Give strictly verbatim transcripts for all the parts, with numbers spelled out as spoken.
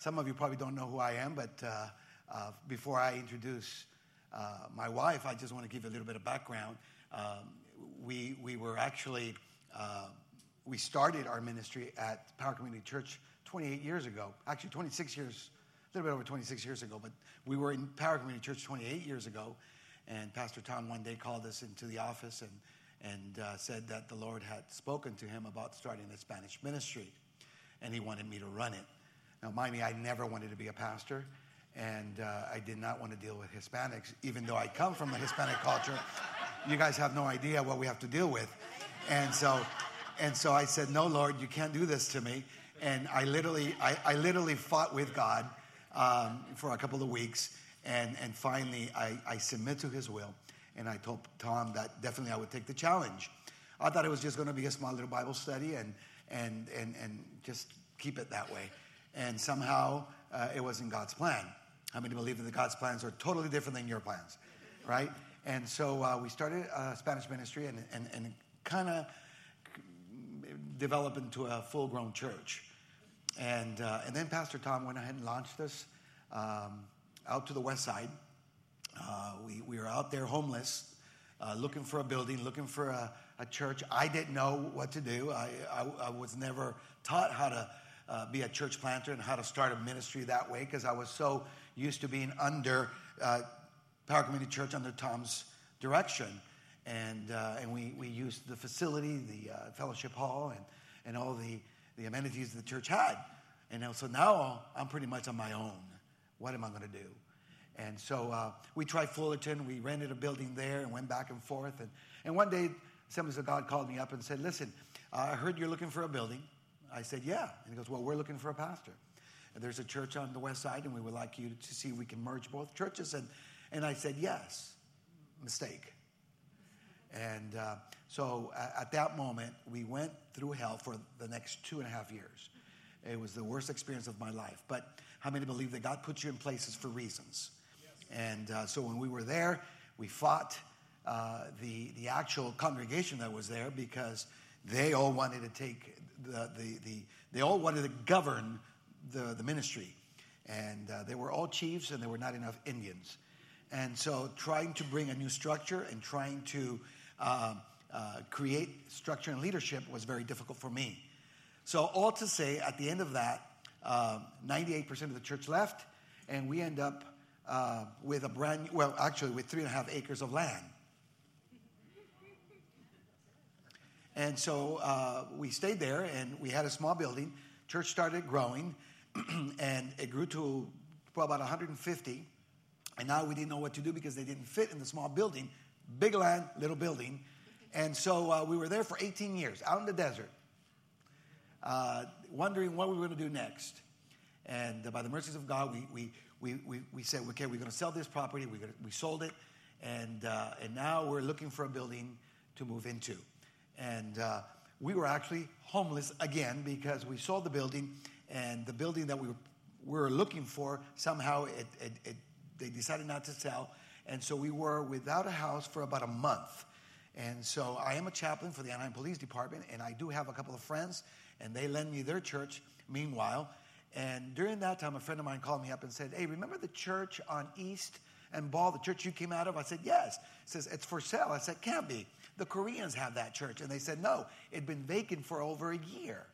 some of you probably don't know who I am, but uh, uh, before I introduce uh, my wife, I just want to give you a little bit of background. Um, we we were actually, uh, we started our ministry at Power Community Church twenty-eight years ago. Actually, twenty-six years, a little bit over twenty-six years ago. But we were in Power Community Church twenty-eight years ago. And Pastor Tom one day called us into the office and, and uh, said that the Lord had spoken to him about starting a Spanish ministry. And he wanted me to run it. Now, mind me, I never wanted to be a pastor. And uh, I did not want to deal with Hispanics, even though I come from a Hispanic culture. You guys have no idea what we have to deal with. And so and so I said, no, Lord, you can't do this to me. And I literally, I, I literally fought with God um, for a couple of weeks. And and finally, I, I submit to his will. And I told Tom that definitely I would take the challenge. I thought it was just going to be a small little Bible study and and and, and just keep it that way. And somehow uh, it wasn't God's plan. How many believe that God's plans are totally different than your plans, right? And so uh, we started a Spanish ministry and, and, and kind of developed into a full-grown church. And uh, and then Pastor Tom went ahead and launched us um, out to the west side. Uh, we, we were out there homeless, uh, looking for a building, looking for a, a church. I didn't know what to do. I, I, I was never taught how to uh, be a church planter and how to start a ministry that way because I was so used to being under uh, Power Community Church, under Tom's direction. And uh, and we, we used the facility, the uh, fellowship hall, and, and all the, the amenities the church had. And so now I'm pretty much on my own. What am I going to do? And so uh, we tried Fullerton. We rented a building there and went back and forth. And, and one day, Assemblies of God called me up and said, listen, uh, I heard you're looking for a building. I said, yeah. And he goes, well, we're looking for a pastor. And there's a church on the west side, and we would like you to see if we can merge both churches. And, and I said, yes. Mistake. And uh, so uh, at that moment, we went through hell for the next two and a half years. It was the worst experience of my life. But how many believe that God puts you in places for reasons? Yes. And uh, so when we were there, we fought uh, the the actual congregation that was there because they all wanted to take the the, the they all wanted to govern the, the ministry. And uh, they were all chiefs and there were not enough Indians. And so trying to bring a new structure and trying to uh, uh, create structure and leadership was very difficult for me. So all to say, at the end of that, uh, ninety-eight percent of the church left, and we end up uh, with a brand new, well, actually with three and a half acres of land. And so uh, we stayed there, and we had a small building. Church started growing, and it grew to well, about one hundred fifty. And now we didn't know what to do because they didn't fit in the small building. Big land, little building. And so uh, we were there for eighteen years, out in the desert. Uh, wondering what we were going to do next. And uh, by the mercies of God, we we we we, we said, okay, we're going to sell this property. We we sold it, and uh, and now we're looking for a building to move into. And uh, we were actually homeless again because we sold the building, and the building that we were, we were looking for, somehow it, it, it they decided not to sell. And so we were without a house for about a month. And so I am a chaplain for the Anaheim Police Department, and I do have a couple of friends, and they lend me their church meanwhile. And during that time, a friend of mine called me up and said, hey, remember the church on East and Ball, the church you came out of? I said, yes. He says, it's for sale. I said, can't be. The Koreans have that church. And they said, no, it'd been vacant for over a year.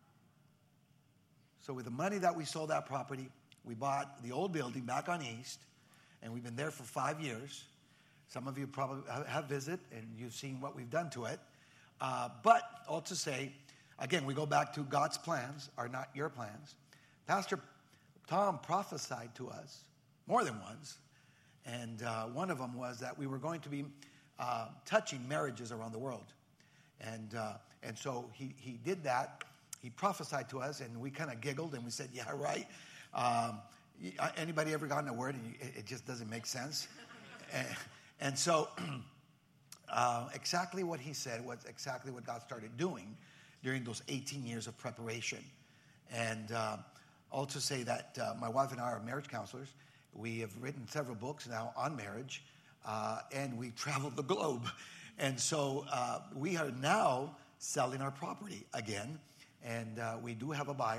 So with the money that we sold that property, we bought the old building back on East, and we've been there for five years. Some of you probably have visited, and you've seen what we've done to it. Uh, but all to say, again, we go back to God's plans are not your plans. Pastor Tom prophesied to us more than once, and uh, one of them was that we were going to be uh, touching marriages around the world. And uh, and so he, he did that. He prophesied to us, and we kind of giggled, and we said, yeah, right. Um, anybody ever gotten a word, and it, it just doesn't make sense? and, and so uh, exactly what he said was exactly what God started doing during those eighteen years of preparation. And uh, also say that uh, my wife and I are marriage counselors. We have written several books now on marriage, uh, and we traveled the globe. And so uh, we are now selling our property again, and uh, we do have a buyer.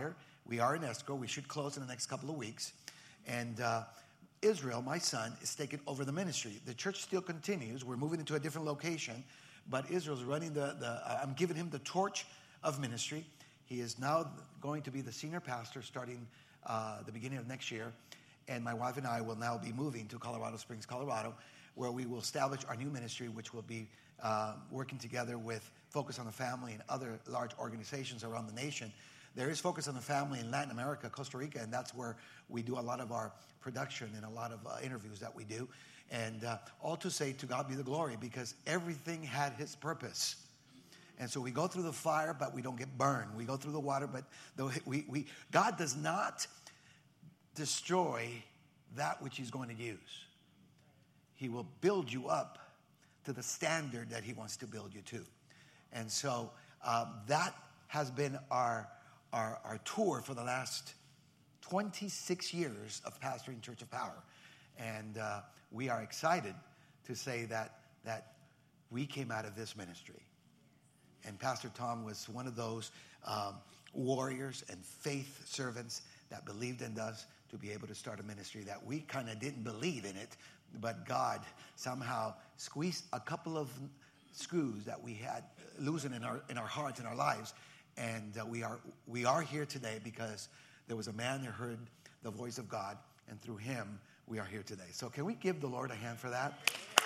We are in escrow. We should close in the next couple of weeks. And uh, Israel, my son, is taking over the ministry. The church still continues. We're moving into a different location. But Israel's running the, the I'm giving him the torch of ministry. He is now going to be the senior pastor starting uh, the beginning of next year. And my wife and I will now be moving to Colorado Springs, Colorado, where we will establish our new ministry, which will be uh, working together with Focus on the Family and other large organizations around the nation. There is Focus on the Family in Latin America, Costa Rica, and that's where we do a lot of our production and a lot of uh, interviews that we do. And uh, all to say, to God be the glory, because everything had his purpose. And so we go through the fire, but we don't get burned. We go through the water, but the, we, we God does not destroy that which he's going to use. He will build you up to the standard that he wants to build you to. And so um, that has been our, our, our tour for the last twenty-six years of pastoring Church of Power. And uh, we are excited to say that, that we came out of this ministry. And Pastor Tom was one of those um, warriors and faith servants that believed in us to be able to start a ministry that we kind of didn't believe in it, but God somehow squeezed a couple of screws that we had losing in our in our hearts and our lives, and uh, we are we are here today because there was a man that heard the voice of God, and through him we are here today. So can we give the Lord a hand for that?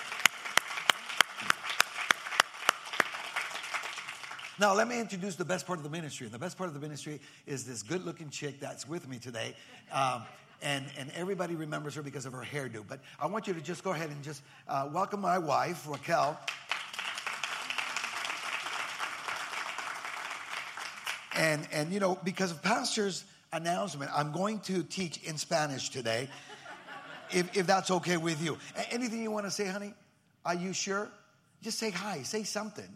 Now, let me introduce the best part of the ministry. And the best part of the ministry is this good-looking chick that's with me today. Um, and, and everybody remembers her because of her hairdo. But I want you to just go ahead and just uh, welcome my wife, Raquel. And, and, you know, because of Pastor's announcement, I'm going to teach in Spanish today, if, if that's okay with you. Anything you want to say, honey? Are you sure? Just say hi. Say something.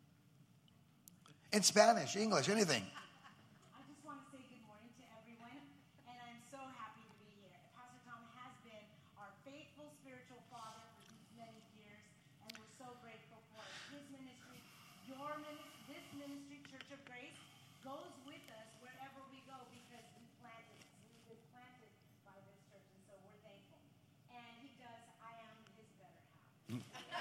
In Spanish, English, anything. I just want to say good morning to everyone, and I'm so happy to be here. Pastor Tom has been our faithful spiritual father for these many years, and we're so grateful for his ministry. Your ministry, this ministry, Church of Grace, goes with us wherever we go because we planted, we've been planted by this church, and so we're thankful. And he does, I am his better half.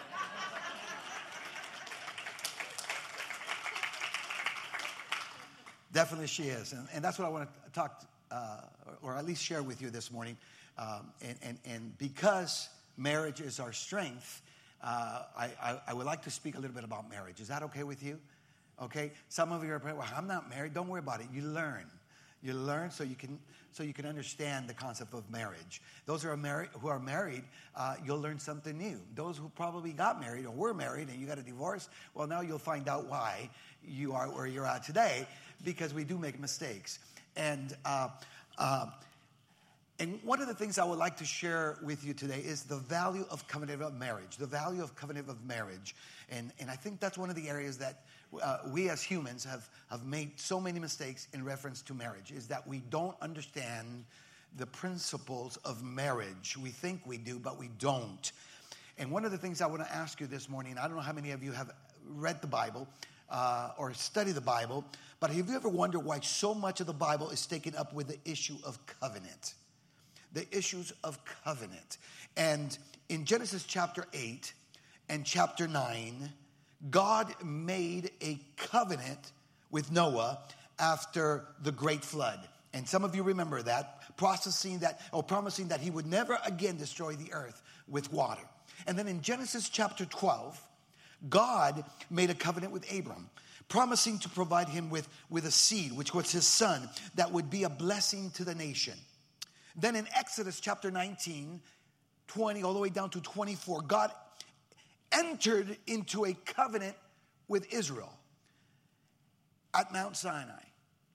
Definitely she is. And, and that's what I want to talk, uh, or, or at least share with you this morning. Um, and, and, and because marriage is our strength, uh, I, I, I would like to speak a little bit about marriage. Is that okay with you? Okay? Some of you are praying, well, I'm not married. Don't worry about it. You learn. You learn so you can so you can understand the concept of marriage. Those who are married, who are married, uh, you'll learn something new. Those who probably got married or were married and you got a divorce, well, now you'll find out why you are where you're at today, because we do make mistakes. And uh, uh, and one of the things I would like to share with you today is the value of covenant of marriage. The value of covenant of marriage, and and I think that's one of the areas that Uh, we as humans have, have made so many mistakes in reference to marriage, is that we don't understand the principles of marriage. We think we do, but we don't. And one of the things I want to ask you this morning, I don't know how many of you have read the Bible uh, or studied the Bible, but have you ever wondered why so much of the Bible is taken up with the issue of covenant? The issues of covenant. And in Genesis chapter eight and chapter nine, God made a covenant with Noah after the great flood. And some of you remember that, processing that, or promising that he would never again destroy the earth with water. And then in Genesis chapter twelve, God made a covenant with Abram, promising to provide him with, with a seed, which was his son, that would be a blessing to the nation. Then in Exodus chapter nineteen, twenty, all the way down to twenty-four, God entered into a covenant with Israel at Mount Sinai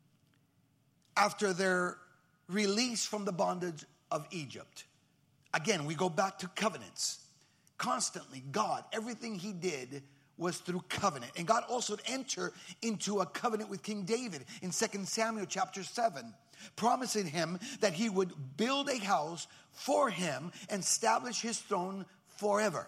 after their release from the bondage of Egypt. Again, we go back to covenants. Constantly, God, everything he did was through covenant. And God also entered into a covenant with King David in Second Samuel chapter seven, promising him that he would build a house for him and establish his throne forever.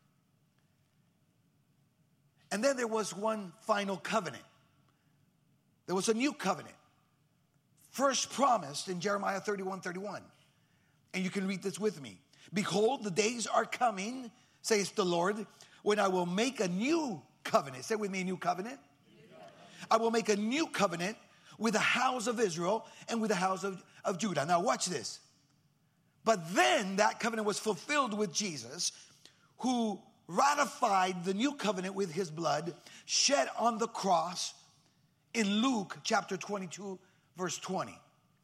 And then there was one final covenant. There was a new covenant first promised in Jeremiah thirty-one thirty-one. And you can read this with me. Behold, the days are coming, says the Lord, when I will make a new covenant. Say with me, a new covenant. I will make a new covenant with the house of Israel and with the house of, of Judah. Now watch this. But then that covenant was fulfilled with Jesus, who ratified the new covenant with his blood shed on the cross in Luke chapter twenty-two, verse twenty.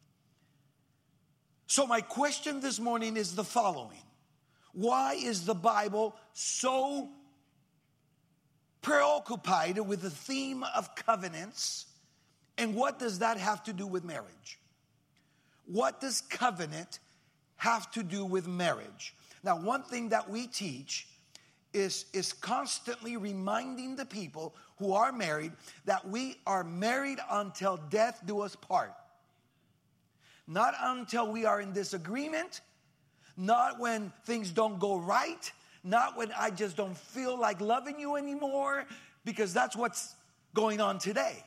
So my question this morning is the following. Why is the Bible so preoccupied with the theme of covenants? And what does that have to do with marriage? What does covenant have to do with marriage? Now, one thing that we teach is, is constantly reminding the people who are married that we are married until death do us part. Not until we are in disagreement, not when things don't go right, not when I just don't feel like loving you anymore, because that's what's going on today.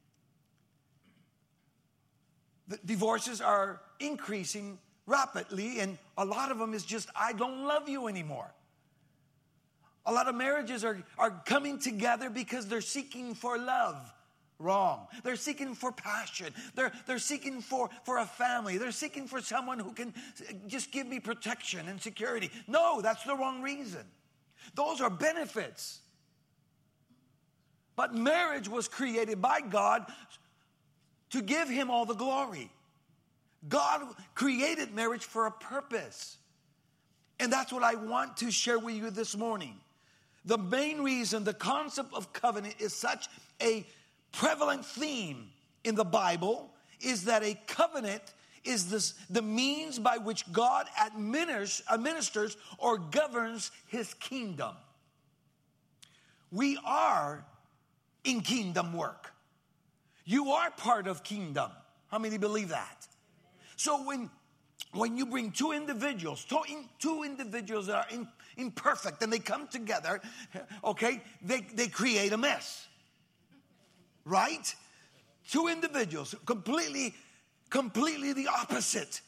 The divorces are increasing rapidly, and a lot of them is just, I don't love you anymore. A lot of marriages are, are coming together because they're seeking for love. Wrong. They're seeking for passion. They're, they're seeking for, for a family. They're seeking for someone who can just give me protection and security. No, that's the wrong reason. Those are benefits. But marriage was created by God to give him all the glory. God created marriage for a purpose. And that's what I want to share with you this morning. The main reason the concept of covenant is such a prevalent theme in the Bible is that a covenant is this, the means by which God administers, administers or governs his kingdom. We are in kingdom work. You are part of kingdom. How many believe that? So when, when you bring two individuals, two, two individuals that are in, imperfect, and they come together, okay, they, they create a mess. Right? Two individuals, completely, completely the opposite.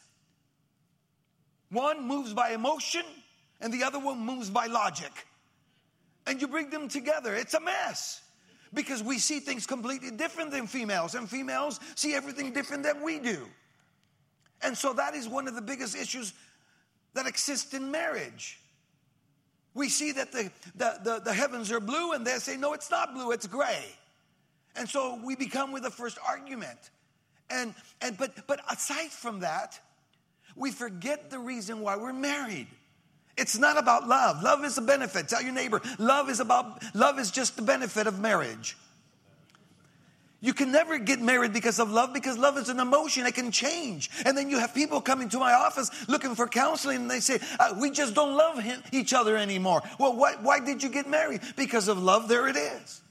One moves by emotion and the other one moves by logic. And you bring them together, it's a mess. Because we see things completely different than females, and females see everything different than we do. And so that is one of the biggest issues that exist in marriage. We see that the, the, the, the heavens are blue, and they say, no, it's not blue, it's gray. And so we become with the first argument. And, and but, but aside from that, we forget the reason why we're married. It's not about love. Love is a benefit. Tell your neighbor, love is about, love is just the benefit of marriage. You can never get married because of love, because love is an emotion. It can change. And then you have people coming to my office looking for counseling, and they say, uh, we just don't love him, each other anymore. Well, why, why did you get married? Because of love. There it is.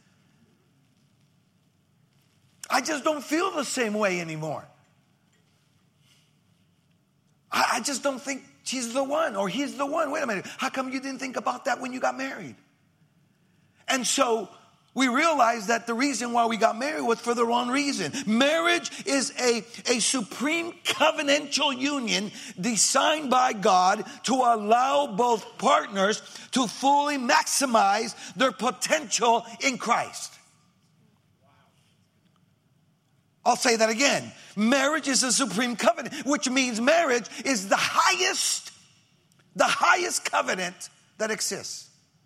I just don't feel the same way anymore. I, I just don't think she's the one or he's the one. Wait a minute. How come you didn't think about that when you got married? And so we realized that the reason why we got married was for the wrong reason. Marriage is a, a supreme covenantal union designed by God to allow both partners to fully maximize their potential in Christ. I'll say that again. Marriage is a supreme covenant, which means marriage is the highest, the highest covenant that exists.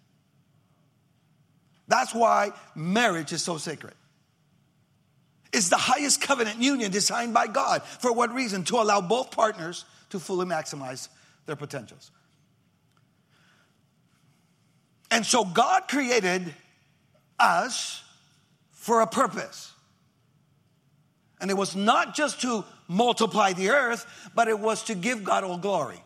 That's why marriage is so sacred. It's the highest covenant union designed by God. For what reason? To allow both partners to fully maximize their potentials. And so God created us for a purpose. And it was not just to multiply the earth, but it was to give God all glory.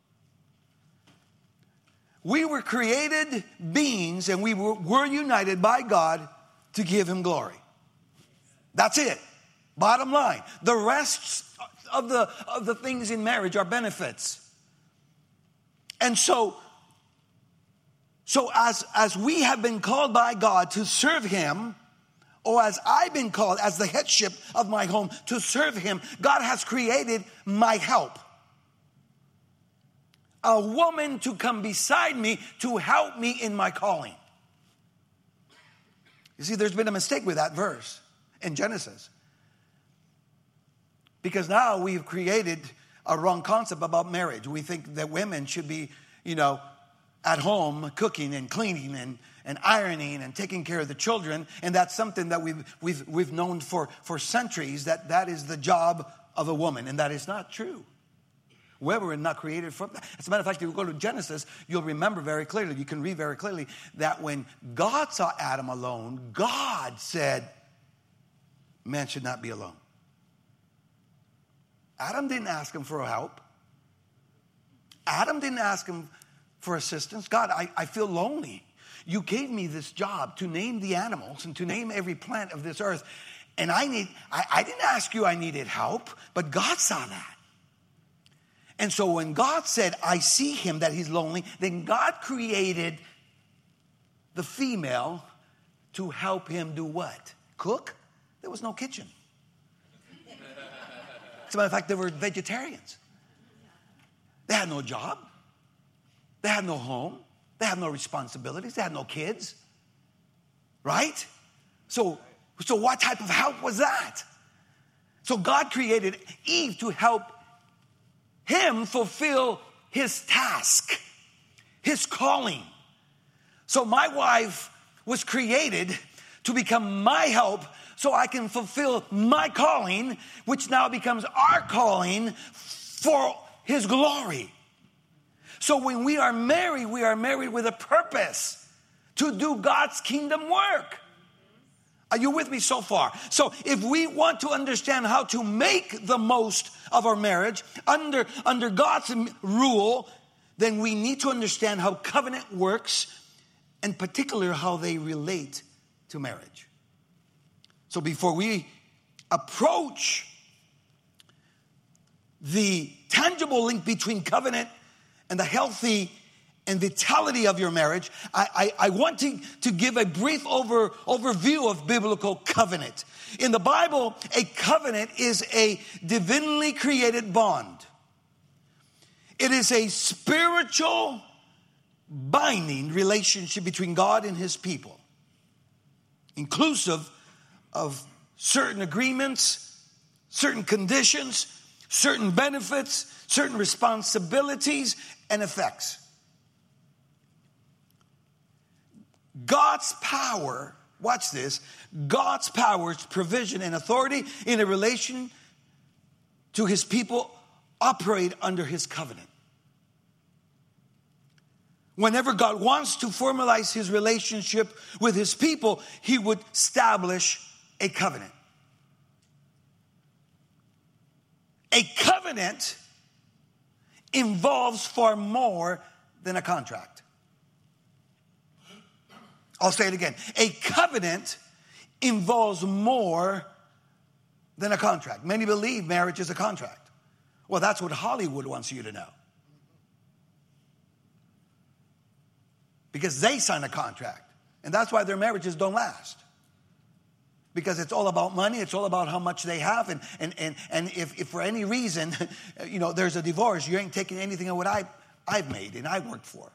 We were created beings, and we were, were united by God to give him glory. That's it. Bottom line. The rest of the, of the things in marriage are benefits. And so, so as, as we have been called by God to serve him, or as I've been called as the headship of my home to serve him, God has created my help. A woman to come beside me to help me in my calling. You see, there's been a mistake with that verse in Genesis. Because now we've created a wrong concept about marriage. We think that women should be, you know, at home cooking and cleaning and, and ironing and taking care of the children. And that's something that we've, we've, we've known for, for centuries, that that is the job of a woman. And that is not true. Women were not created for that. As a matter of fact, if you go to Genesis, you'll remember very clearly, you can read very clearly, that when God saw Adam alone, God said, man should not be alone. Adam didn't ask him for help. Adam didn't ask him for assistance. God, I, I feel lonely. You gave me this job to name the animals and to name every plant of this earth. And I need, I, I didn't ask you I needed help, but God saw that. And so when God said, I see him, that he's lonely, then God created the female to help him do what? Cook? There was no kitchen. As a matter of fact, they were vegetarians. They had no job. They had no home. They had no responsibilities. They had no kids. Right? So, so what type of help was that? So God created Eve to help him fulfill his task, his calling. So my wife was created to become my help so I can fulfill my calling, which now becomes our calling for his glory. So when we are married, we are married with a purpose to do God's kingdom work. Are you with me so far? So if we want to understand how to make the most of our marriage under, under God's rule, then we need to understand how covenant works, in particular how they relate to marriage. So before we approach the tangible link between covenant and the healthy and vitality of your marriage, I, I, I want to, to give a brief over, overview of biblical covenant. In the Bible, a covenant is a divinely created bond. It is a spiritual binding relationship between God and his people, inclusive of certain agreements, certain conditions, certain benefits, certain responsibilities and effects. God's power, watch this, God's power, provision, and authority in a relation to his people operate under his covenant. Whenever God wants to formalize his relationship with his people, he would establish a covenant. A covenant involves far more than a contract. I'll say it again. A covenant involves more than a contract. Many believe marriage is a contract. Well, that's what Hollywood wants you to know. Because they sign a contract. And that's why their marriages don't last. Because it's all about money. It's all about how much they have. And, and, and, and if, if for any reason, you know, there's a divorce, you ain't taking anything of what I, I've made and I worked for.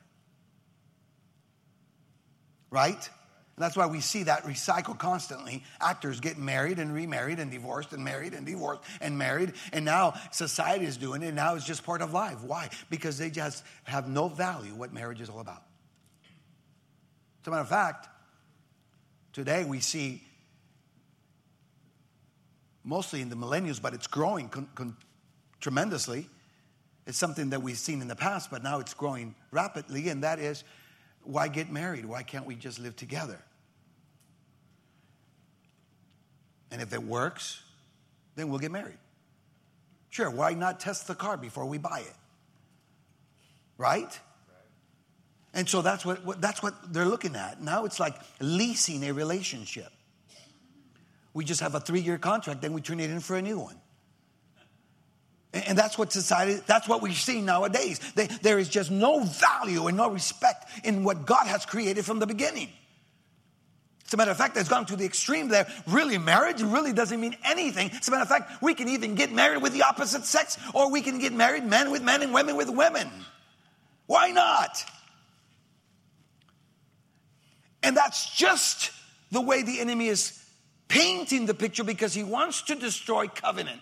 Right? And that's why we see that recycle constantly. Actors getting married and remarried and divorced and married and divorced and married. And now society is doing it. And now it's just part of life. Why? Because they just have no value what marriage is all about. As a matter of fact, today we see, mostly in the millennials, but it's growing con- con- tremendously. It's something that we've seen in the past, but now it's growing rapidly. And that is, why get married? Why can't we just live together? And if it works, then we'll get married. Sure, why not test the car before we buy it? Right? And so that's what, what that's what they're looking at. Now it's like leasing a relationship. We just have a three-year contract, then we turn it in for a new one. And that's what society, that's what we see nowadays. They, there is just no value and no respect in what God has created from the beginning. As a matter of fact, it's gone to the extreme there. Really, marriage really doesn't mean anything. As a matter of fact, we can even get married with the opposite sex, or we can get married men with men and women with women. Why not? And that's just the way the enemy is painting the picture, because he wants to destroy covenant.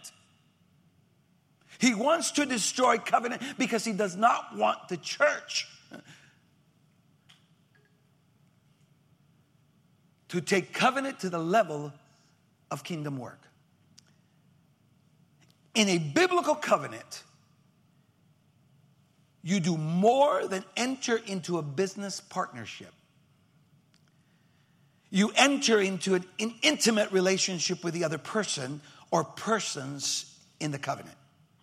He wants to destroy covenant because he does not want the church to take covenant to the level of kingdom work. In a biblical covenant, you do more than enter into a business partnership. You enter into an, an intimate relationship with the other person or persons in the covenant.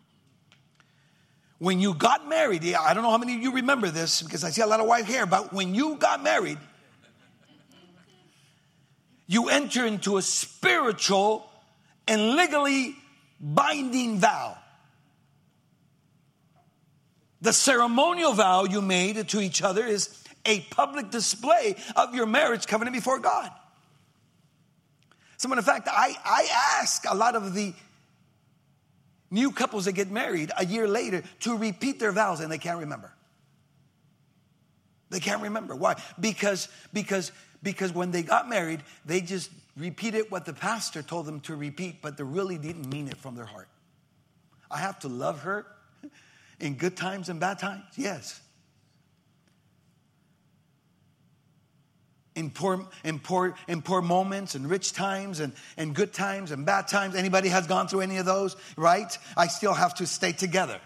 When you got married, I don't know how many of you remember this because I see a lot of white hair, but when you got married, you enter into a spiritual and legally binding vow. The ceremonial vow you made to each other is a public display of your marriage covenant before God. As a matter of fact, I, I ask a lot of the new couples that get married a year later to repeat their vows, and they can't remember. They can't remember. Why? Because, because, because when they got married, they just repeated what the pastor told them to repeat, but they really didn't mean it from their heart. I have to love her in good times and bad times. Yes. In poor, in poor, in poor moments and rich times and, and good times and bad times. Anybody has gone through any of those, right? I still have to stay together.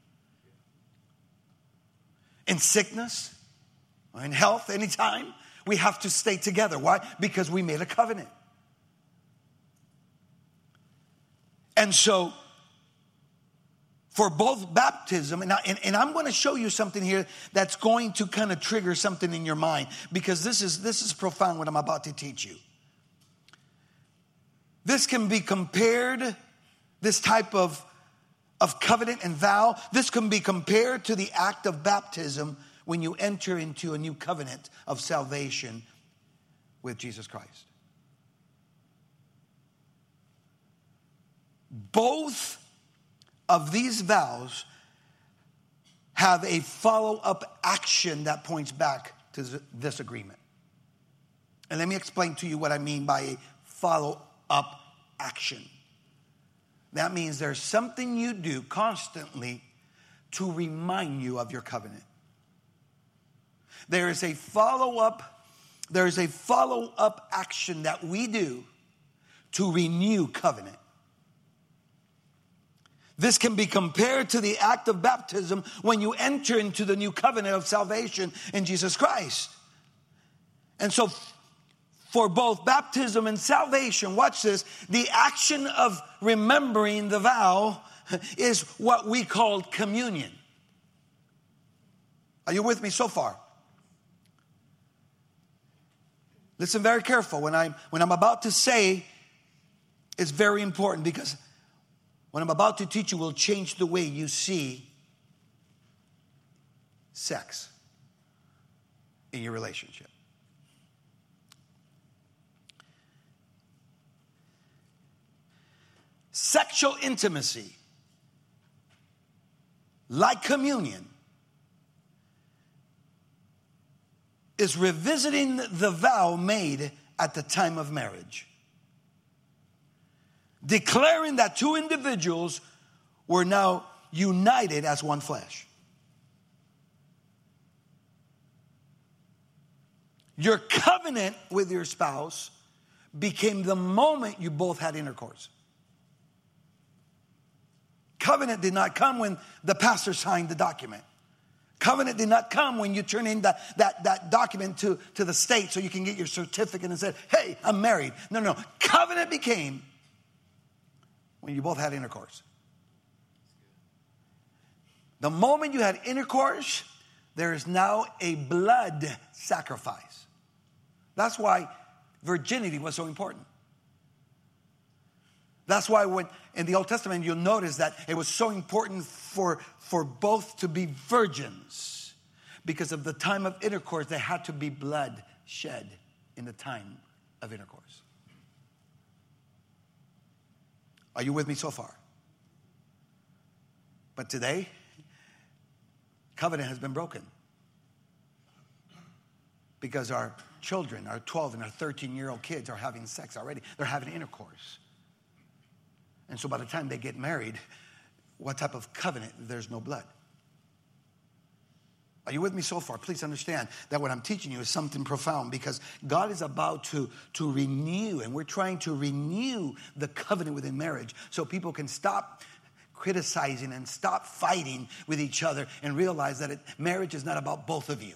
In sickness or in health, anytime, we have to stay together. Why? Because we made a covenant. And so, for both baptism, and, I, and, and I'm going to show you something here that's going to kind of trigger something in your mind, because this is this is profound what I'm about to teach you. This can be compared, this type of, of covenant and vow, this can be compared to the act of baptism when you enter into a new covenant of salvation with Jesus Christ. Both of these vows have a follow-up action that points back to this agreement. And let me explain to you what I mean by a follow-up action. That means there's something you do constantly to remind you of your covenant. There is a follow-up, there is a follow-up action that we do to renew covenant. This can be compared to the act of baptism when you enter into the new covenant of salvation in Jesus Christ. And so for both baptism and salvation, watch this, the action of remembering the vow is what we call communion. Are you with me so far? Listen very careful. When I'm, when I'm about to say, it's very important, because what I'm about to teach you will change the way you see sex in your relationship. Sexual intimacy, like communion, is revisiting the vow made at the time of marriage, declaring that two individuals were now united as one flesh. Your covenant with your spouse became the moment you both had intercourse. Covenant did not come when the pastor signed the document. Covenant did not come when you turn in that, that, that document to, to the state so you can get your certificate and said, hey, I'm married. No, no, no. Covenant became when you both had intercourse. The moment you had intercourse, there is now a blood sacrifice. That's why virginity was so important. That's why when in the Old Testament, you'll notice that it was so important for, for both to be virgins. Because of the time of intercourse, there had to be blood shed in the time of intercourse. Are you with me so far? But today, covenant has been broken. Because our children, our twelve and our thirteen-year-old kids are having sex already. They're having intercourse. And so by the time they get married, what type of covenant? There's no blood. Are you with me so far? Please understand that what I'm teaching you is something profound, because God is about to, to renew, and we're trying to renew the covenant within marriage so people can stop criticizing and stop fighting with each other and realize that it, marriage is not about both of you.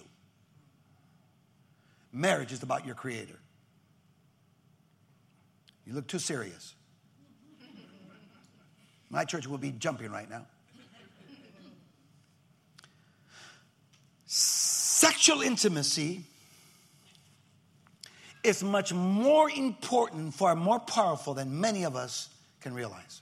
Marriage is about your Creator. You look too serious. My church will be jumping right now. Sexual intimacy is much more important, far more powerful than many of us can realize.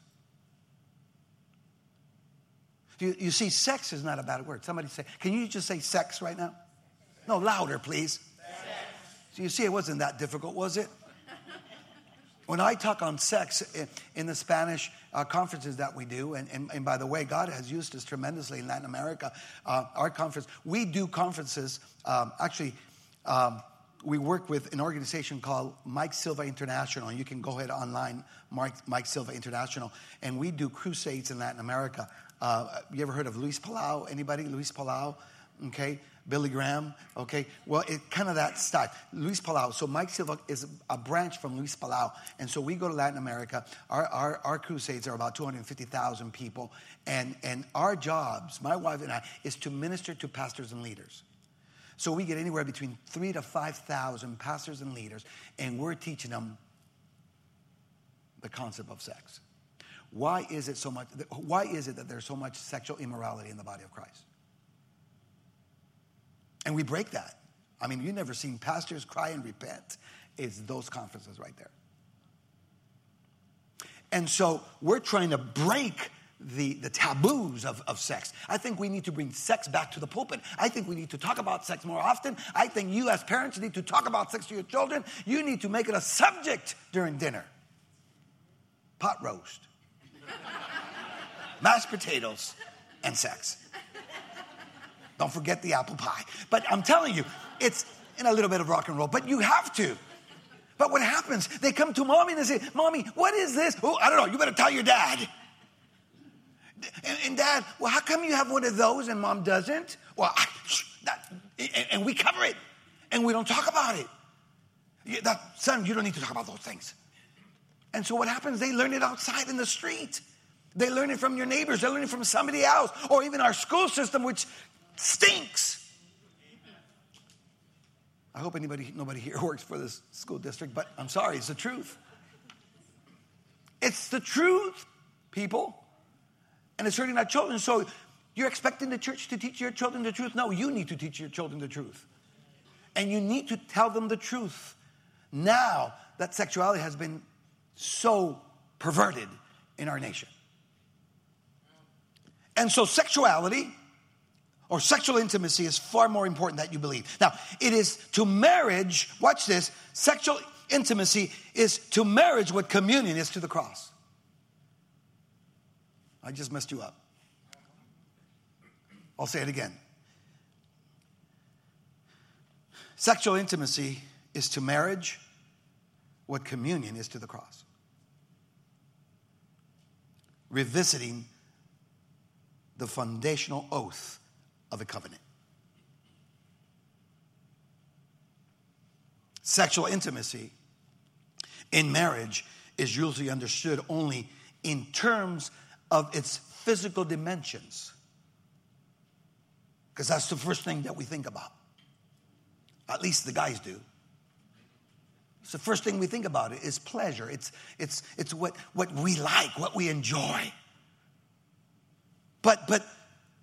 You, you see, sex is not a bad word. Somebody say, can you just say sex right now? No, louder, please. So you see, it wasn't that difficult, was it? When I talk on sex in, in the Spanish uh, conferences that we do, and, and, and by the way, God has used us tremendously in Latin America. Uh, our conference, we do conferences. Um, actually, um, we work with an organization called Mike Silva International. You can go ahead online, Mike, Mike Silva International, and we do crusades in Latin America. Uh, you ever heard of Luis Palau? Anybody? Luis Palau? Okay. Billy Graham, okay? Well, it kind of that style. Luis Palau. So Mike Silva is a branch from Luis Palau. And so we go to Latin America. Our our, our crusades are about two hundred fifty thousand people. And, and our jobs, my wife and I, is to minister to pastors and leaders. So we get anywhere between three to five thousand pastors and leaders, and we're teaching them the concept of sex. Why is it so much? Why is it that there's so much sexual immorality in the body of Christ? And we break that. I mean, you've never seen pastors cry and repent. It's those conferences right there. And so we're trying to break the, the taboos of, of sex. I think we need to bring sex back to the pulpit. I think we need to talk about sex more often. I think you as parents need to talk about sex to your children. You need to make it a subject during dinner. Pot roast. Mashed potatoes and sex. Don't forget the apple pie. But I'm telling you, it's in a little bit of rock and roll, but you have to. But what happens? They come to mommy and they say, Mommy, what is this? Oh, I don't know. You better tell your dad. And, and dad, well, how come you have one of those and mom doesn't? Well, I, that, and, and we cover it. And we don't talk about it. That, son, you don't need to talk about those things. And so what happens? They learn it outside in the street. They learn it from your neighbors. They learn it from somebody else. Or even our school system, which stinks. I hope anybody, nobody here works for this school district, but I'm sorry, it's the truth. It's the truth, people. And it's hurting our children. So you're expecting the church to teach your children the truth? No, you need to teach your children the truth. And you need to tell them the truth. Now that sexuality has been so perverted in our nation. And so sexuality or sexual intimacy is far more important than you believe. Now, it is to marriage, watch this, sexual intimacy is to marriage what communion is to the cross. I just messed you up. I'll say it again. Sexual intimacy is to marriage what communion is to the cross. Revisiting the foundational oath of the covenant. Sexual intimacy in marriage is usually understood only in terms of its physical dimensions. Because that's the first thing that we think about. At least the guys do. It's the first thing we think about it is pleasure. It's, it's, it's what, what we like, what we enjoy. But, but,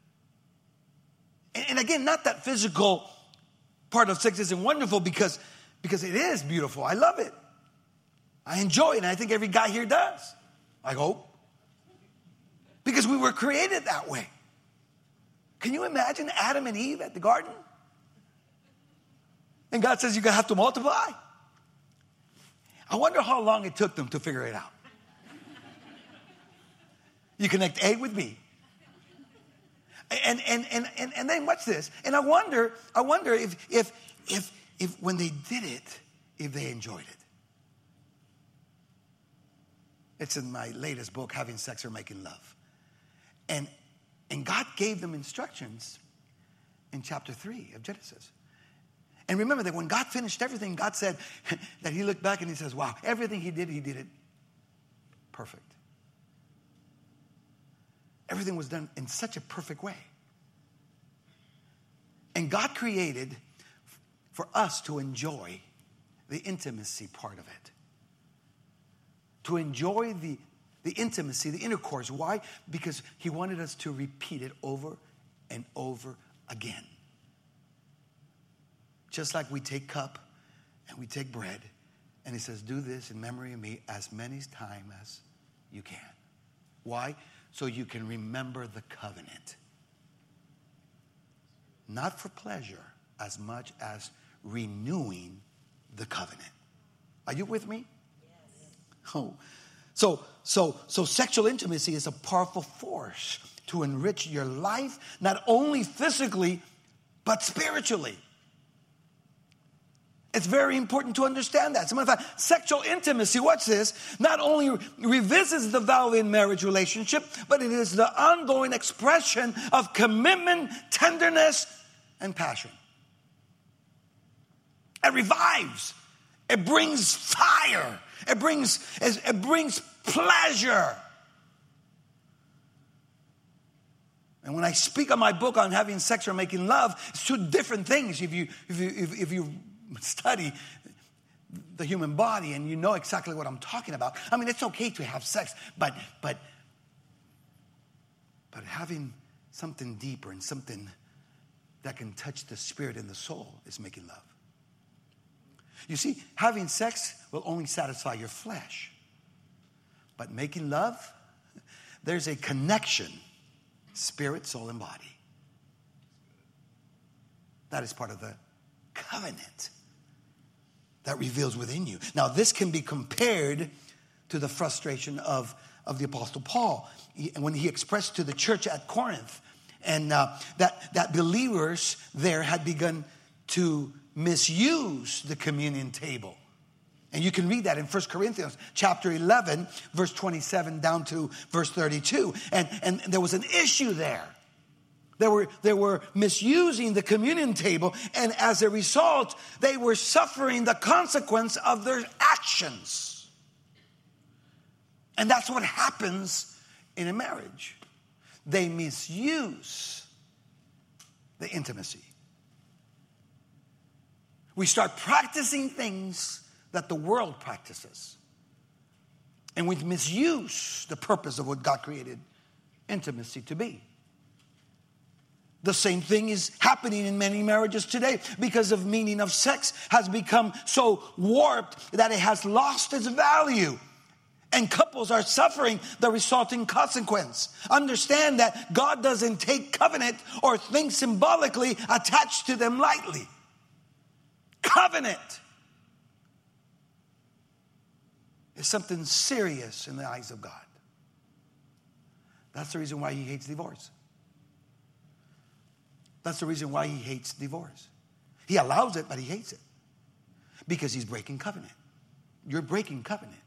and again, not that physical part of sex isn't wonderful because, because it is beautiful. I love it. I enjoy it, and I think every guy here does. I hope. Because we were created that way. Can you imagine Adam and Eve at the garden? And God says you're going to have to multiply. I wonder how long it took them to figure it out. You connect A with B. And and and and, and then watch this. And I wonder, I wonder if if if if when they did it, if they enjoyed it. It's in my latest book, Having Sex or Making Love. And and God gave them instructions in chapter three of Genesis. And remember that when God finished everything, God said that he looked back and he says, wow, everything he did, he did it perfect. Everything was done in such a perfect way. And God created for us to enjoy the intimacy part of it. To enjoy the, the intimacy, the intercourse. Why? Because he wanted us to repeat it over and over again. Just like we take cup and we take bread, and he says, do this in memory of me as many times as you can. Why? So you can remember the covenant. Not for pleasure as much as renewing the covenant. Are you with me? Yes. Oh. So, so, so sexual intimacy is a powerful force to enrich your life, not only physically, but spiritually. It's very important to understand that. As a matter of fact, sexual intimacy, watch this, not only revisits the vow in marriage relationship, but it is the ongoing expression of commitment, tenderness, and passion. It revives. It brings fire. It brings, it brings pleasure. And when I speak on my book on having sex or making love, it's two different things. If you, if you, if, if you study the human body and you know exactly what I'm talking about. I mean, it's okay to have sex, but but but having something deeper and something that can touch the spirit and the soul is making love. You see, having sex will only satisfy your flesh. But making love, there's a connection, spirit, soul, and body. That is part of the covenant that reveals within you. Now, this can be compared to the frustration of, of the Apostle Paul he, when he expressed to the church at Corinth, and uh, that, that believers there had begun to misuse the communion table. And you can read that in First Corinthians chapter eleven, verse twenty-seven down to verse thirty-two. And, and there was an issue there. They were, they were misusing the communion table, and as a result, they were suffering the consequence of their actions. And that's what happens in a marriage. They misuse the intimacy. We start practicing things that the world practices. And we misuse the purpose of what God created intimacy to be. The same thing is happening in many marriages today because of meaning of sex has become so warped that it has lost its value. And couples are suffering the resulting consequence. Understand that God doesn't take covenant or things symbolically attached to them lightly. Covenant is something serious in the eyes of God. That's the reason why he hates divorce. That's the reason why he hates divorce. He allows it, but he hates it. Because he's breaking covenant. You're breaking covenant.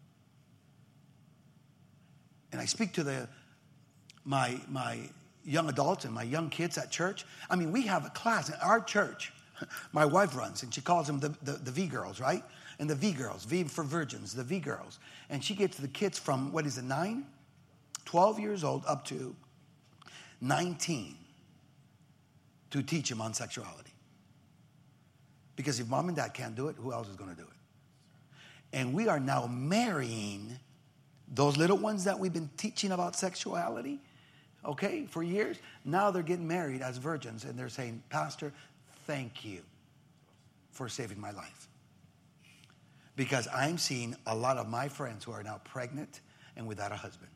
And I speak to the my my young adults and my young kids at church. I mean, we have a class in our church. My wife runs, and she calls them the, the, the V girls, right? And the V girls, V for virgins, the V girls. And she gets the kids from, what is it, nine? twelve years old up to nineteen. To teach him on sexuality. Because if mom and dad can't do it, who else is going to do it? And we are now marrying those little ones that we've been teaching about sexuality, okay, for years. Now they're getting married as virgins, and they're saying, Pastor, thank you for saving my life. Because I'm seeing a lot of my friends who are now pregnant and without a husband.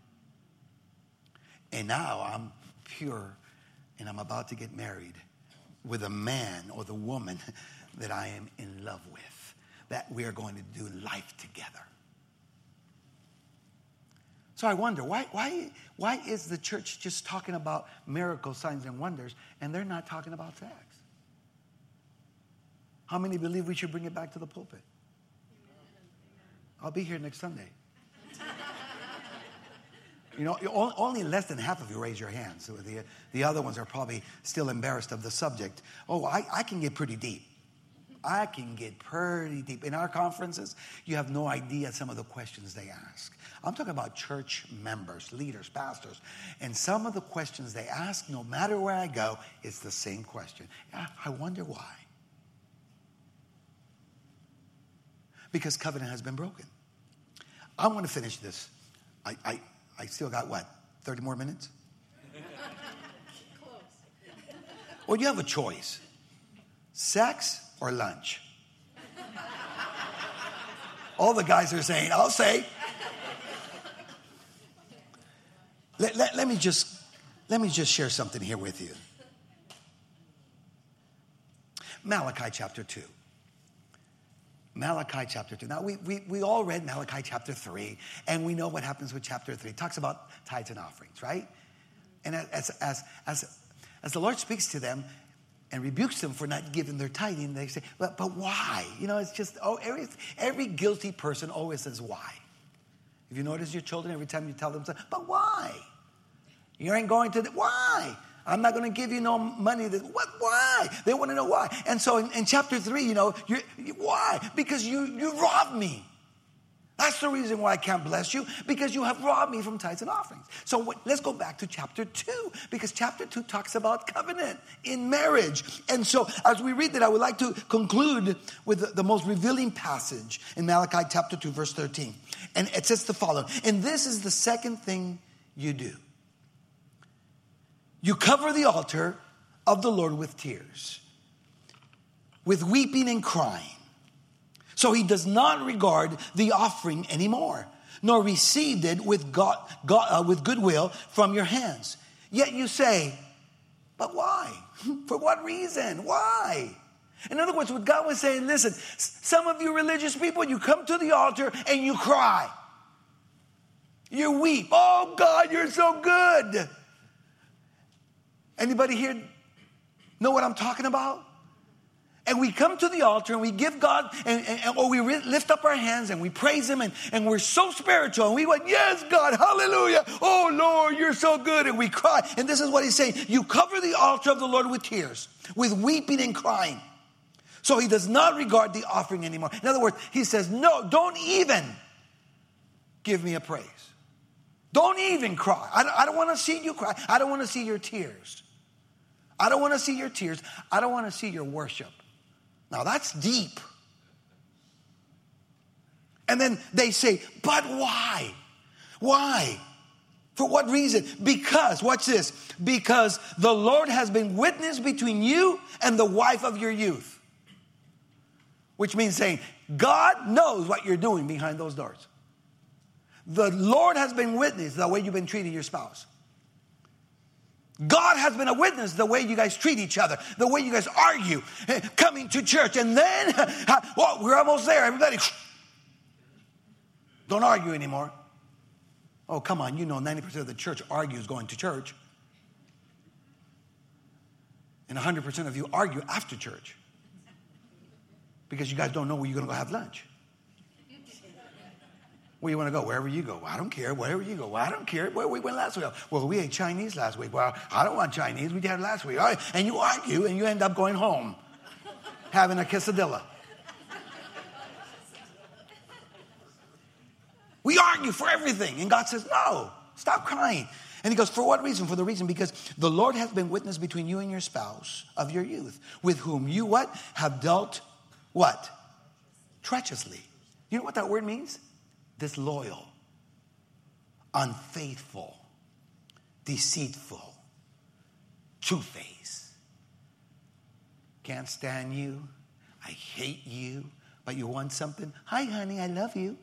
And now I'm pure, and I'm about to get married with a man or the woman that I am in love with. that we are going to do life together. So I wonder, why, why, why is the church just talking about miracles, signs, and wonders, and they're not talking about sex? How many believe we should bring it back to the pulpit? I'll be here next Sunday. You know, only less than half of you raise your hands. So the, the other ones are probably still embarrassed of the subject. Oh, I, I can get pretty deep. I can get pretty deep. In our conferences, you have no idea some of the questions they ask. I'm talking about church members, leaders, pastors. And some of the questions they ask, no matter where I go, it's the same question. I wonder why. Because covenant has been broken. I want to finish this. I, I, I still got, what, thirty more minutes? Close. Well, you have a choice. Sex or lunch? All the guys are saying, I'll say. Let, let, let me just let me just share something here with you. Malachi chapter two. Malachi chapter two. Now, we, we, we all read Malachi chapter three, and we know what happens with chapter three. It talks about tithes and offerings, right? And as, as, as, as the Lord speaks to them and rebukes them for not giving their tithing, they say, but, but why? You know, it's just, oh, every, every guilty person always says, why? If you notice your children, every time you tell them, but why? You ain't going to, the, why? I'm not going to give you no money. That, what? Why? They want to know why. And so in, in chapter three, you know, you're, you, why? Because you, you robbed me. That's the reason why I can't bless you, because you have robbed me from tithes and offerings. So what, let's go back to chapter two, because chapter two talks about covenant in marriage. And so as we read that, I would like to conclude with the, the most revealing passage in Malachi chapter two, verse thirteen. And it says the following, and this is the second thing you do. You cover the altar of the Lord with tears, with weeping and crying. So he does not regard the offering anymore, nor received it with, God, God, uh, with goodwill from your hands. Yet you say, but why? For what reason? Why? In other words, what God was saying, listen, some of you religious people, you come to the altar and you cry. You weep. Oh, God, you're so good. Anybody here know what I'm talking about? And we come to the altar and we give God, and, and or we lift up our hands and we praise him, and, and we're so spiritual. And we went, yes, God, hallelujah. Oh, Lord, you're so good. And we cry. And this is what he's saying. You cover the altar of the Lord with tears, with weeping and crying. So he does not regard the offering anymore. In other words, he says, no, don't even give me a praise. Don't even cry. I don't, I don't want to see you cry. I don't want to see your tears. I don't want to see your tears. I don't want to see your worship. Now that's deep. And then they say, but why? Why? For what reason? Because, watch this, because the Lord has been witness between you and the wife of your youth. Which means saying, God knows what you're doing behind those doors. The Lord has been witness the way you've been treating your spouse. God has been a witness the way you guys treat each other, the way you guys argue, coming to church. And then, well, we're almost there. Everybody, don't argue anymore. Oh, come on. You know, ninety percent of the church argues going to church. And one hundred percent of you argue after church. Because you guys don't know where you're going to go have lunch. Where you want to go? Wherever you go. Well, I don't care. Wherever you go. Well, I don't care. Where we went last week? Well, we ate Chinese last week. Well, I don't want Chinese. We had last week. All right. And you argue, and you end up going home having a quesadilla. We argue for everything. And God says, no, stop crying. And he goes, for what reason? For the reason, because the Lord has been witness between you and your spouse of your youth, with whom you what? Have dealt what? Treacherously. You know what that word means? Disloyal, unfaithful, deceitful, two-faced. Can't stand you. I hate you. But you want something? Hi, honey, I love you.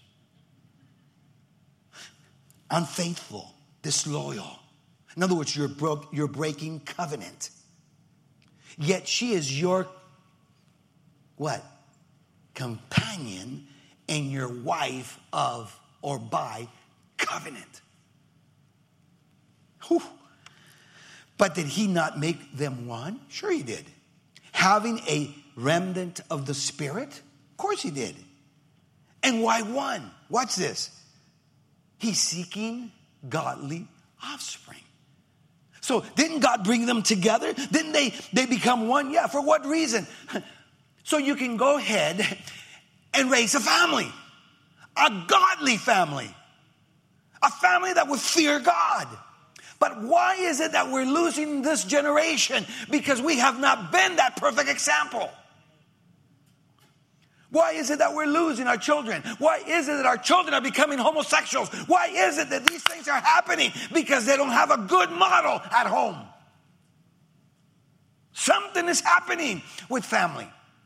Unfaithful, disloyal. In other words, you're, broke, you're breaking covenant. Yet she is your, what? companion and your wife of or by covenant. Whew. But did he not make them one? Sure he did. Having a remnant of the Spirit? Of course he did. And why one? Watch this. He's seeking godly offspring. So didn't God bring them together? Didn't they, they become one? Yeah, for what reason? So you can go ahead and raise a family. A godly family. A family that would fear God. But why is it that we're losing this generation? Because we have not been that perfect example. Why is it that we're losing our children? Why is it that our children are becoming homosexuals? Why is it that these things are happening? Because they don't have a good model at home. Something is happening with family.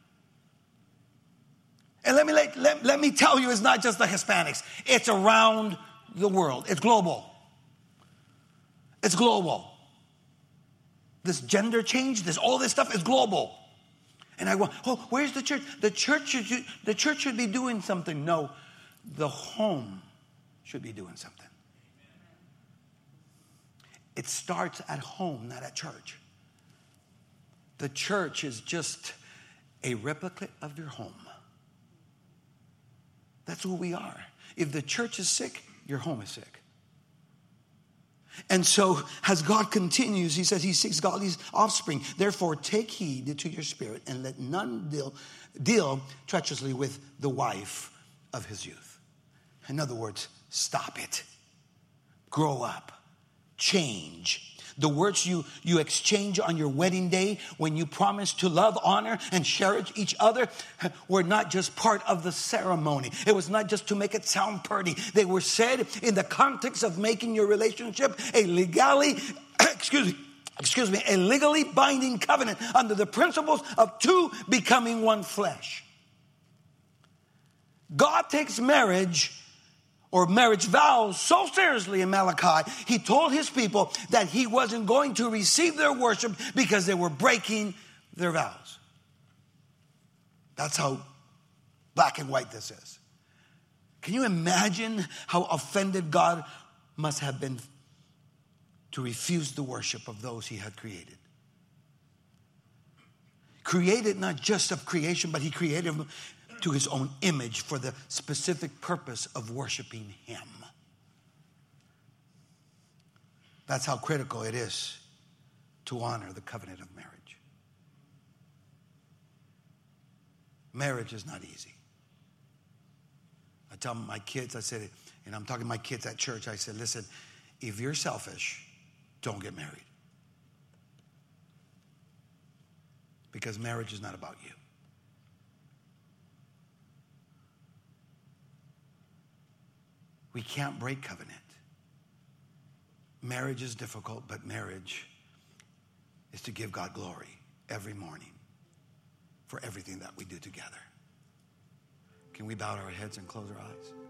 And let me, let, let, let me tell you, it's not just the Hispanics. It's around the world. It's global. It's global. This gender change, this all this stuff is global. And I go, oh, where's the church? The church should, the church should be doing something. No, the home should be doing something. It starts at home, not at church. The church is just a replica of your home. That's who we are. If the church is sick, your home is sick. And so as God continues, he says he seeks godly offspring. Therefore, take heed to your spirit and let none deal, deal treacherously with the wife of his youth. In other words, stop it. Grow up. Change. The words you, you exchange on your wedding day when you promise to love, honor, and cherish each other were not just part of the ceremony. It was not just to make it sound pretty. They were said in the context of making your relationship a legally, excuse me, excuse me, a legally binding covenant under the principles of two becoming one flesh. God takes marriage or marriage vows so seriously in Malachi, he told his people that he wasn't going to receive their worship because they were breaking their vows. That's how black and white this is. Can you imagine how offended God must have been to refuse the worship of those he had created? Created not just of creation, but he created them to his own image for the specific purpose of worshiping him. That's how critical it is to honor the covenant of marriage. Marriage is not easy. I tell my kids, I said, and I'm talking to my kids at church, I said, listen, if you're selfish, don't get married. Because marriage is not about you. We can't break covenant. Marriage is difficult, but marriage is to give God glory every morning for everything that we do together. Can we bow our heads and close our eyes?